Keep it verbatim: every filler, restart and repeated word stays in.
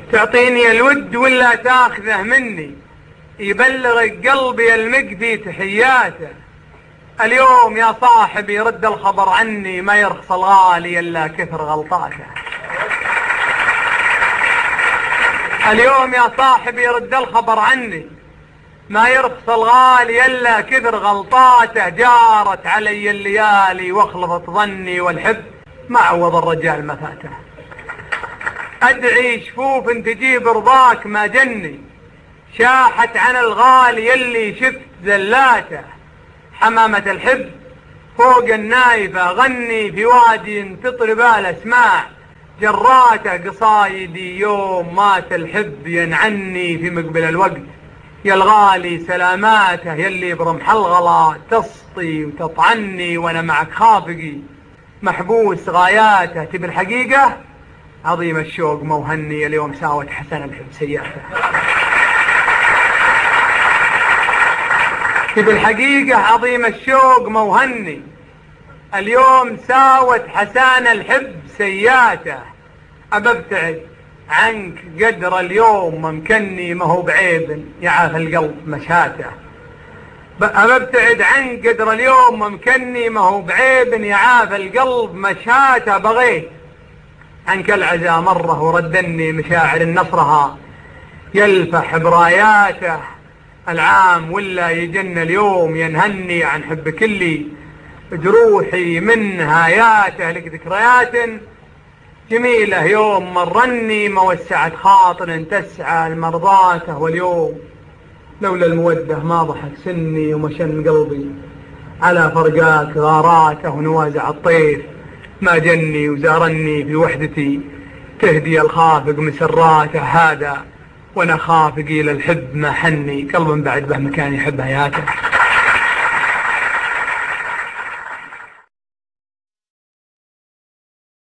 تعطيني الود ولا تاخذه مني، يبلغك قلبي المقفي تحياته. اليوم يا صاحبي رد الخبر عني، ما يرخص الغالي إلا كثر غلطاته. اليوم يا صاحبي رد الخبر عني، ما يرخص الغالي إلا كثر غلطاته. جارت علي الليالي واخلطت ظني، والحب ما عوض الرجال ما فاته. أدعي شفوف تجيب رضاك ما جني، شاحت عن الغالي اللي شفت زلاته. حمامة الحب فوق النايفة غني، في وادي تطرب الأسماع جراته. قصايدي يوم مات الحب ينعني في مقبل الوقت، يا الغالي سلاماته يلي برمح الغلا تسطي وتطعني، وانا معك خافقي محبوس غاياته. تبي الحقيقة عظيم الشوق موهني، اليوم ساوت حسن الحب سياته. تبي الحقيقة عظيم الشوق موهني، اليوم ساوت حسان الحب سياته. أببتعد عنك قدر اليوم ممكني، ما هو بعيب يعاف القلب مشاته. أببتعد عنك قدر اليوم ممكني، ما هو بعيب يعاف القلب مشاته. بغيت عنك العزا مرة وردني، مشاعر النصرها يلفح براياته. العام ولا يجن اليوم ينهني، عن حب كلي جروحي من هاياته. لك ذكريات جميلة يوم مرني، موسعة خاطر تسعى لمرضاته. واليوم لولا المودة ما ضحك سني، ومشن قلبي على فرقاك غاراته. ونوازع الطير ما جني، وزارني في وحدتي تهدي الخافق مسراته. هذا وانا خافقي للحب ما حني، قلب بعد به مكان يحب حياته.